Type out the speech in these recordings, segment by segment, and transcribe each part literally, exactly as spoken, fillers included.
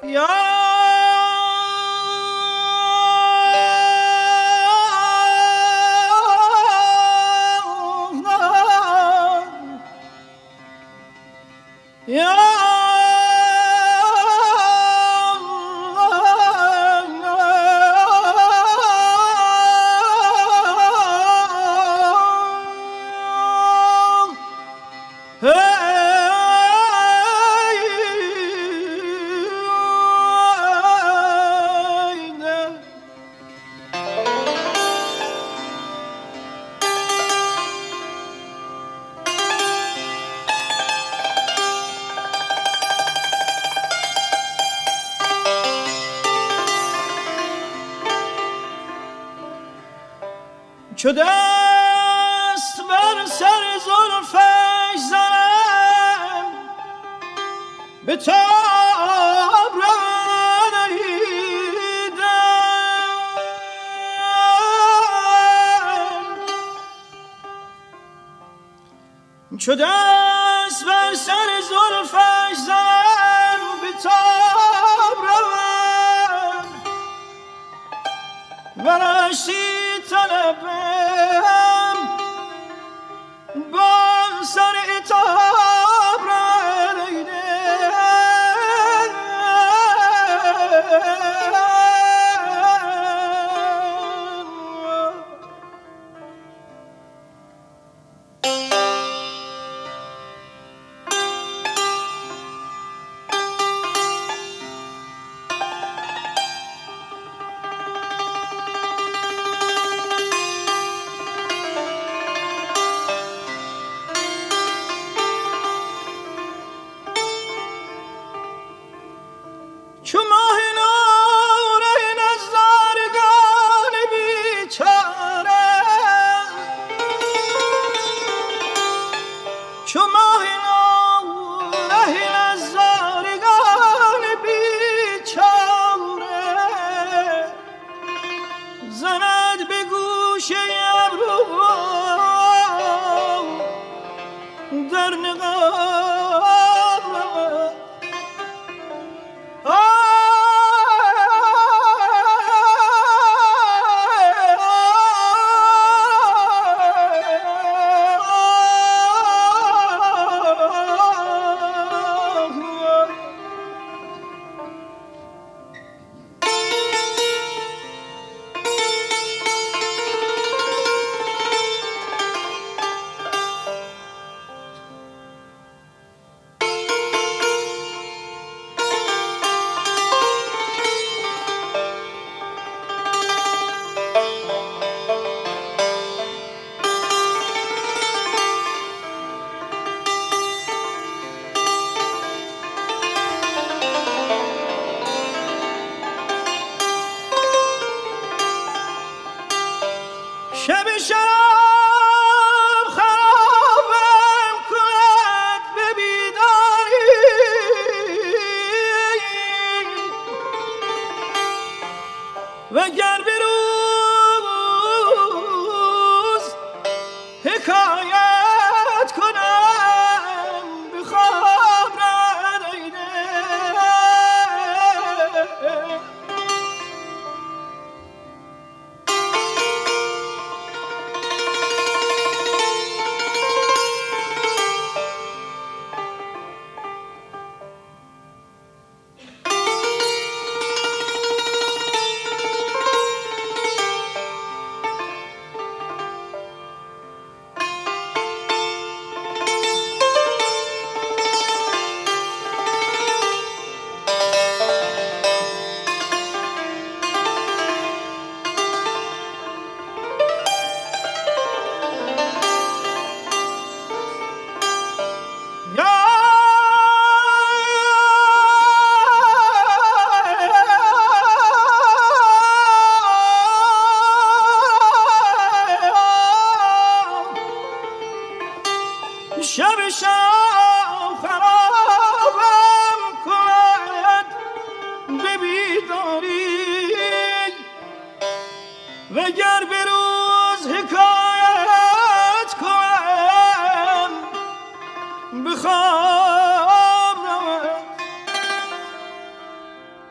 چو دست بر سر زلفش زنم به تاب رانیدم، چو دست بر سر زلفش زنم به تاب روم ورشتی طلبم با سر اتاب چو ماه نور نزارگان بیچاره، چو ماه نور نزارگان بیچاره زند به گوشه ابرو در نقاب شب شب خرابم کند به بیداری وگر به روز حکایت کنم به خواب ندیده شب شب خرابم کند به بیداری وگر به روز حکایت کنم به خواب روم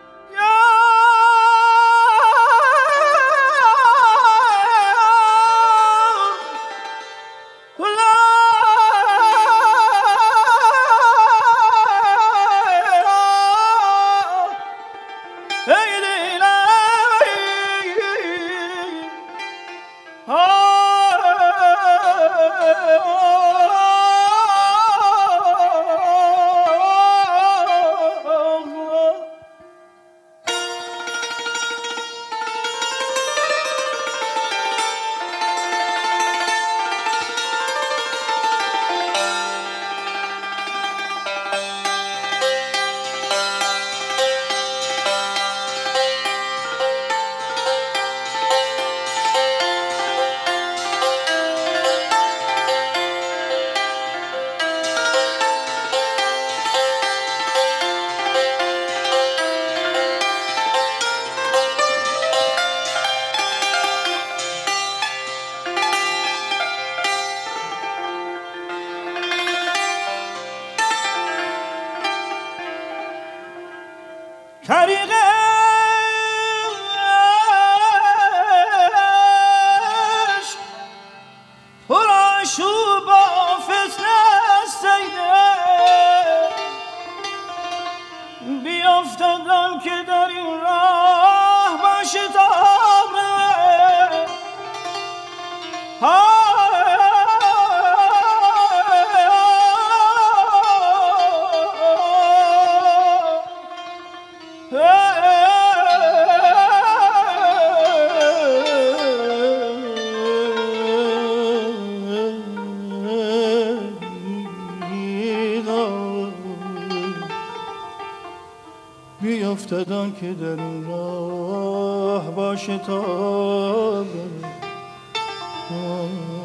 طریقش پر آشوب و فتنه سیده بیافتدم که در این راه باشه تا بیافتدان که در این راه باشه تا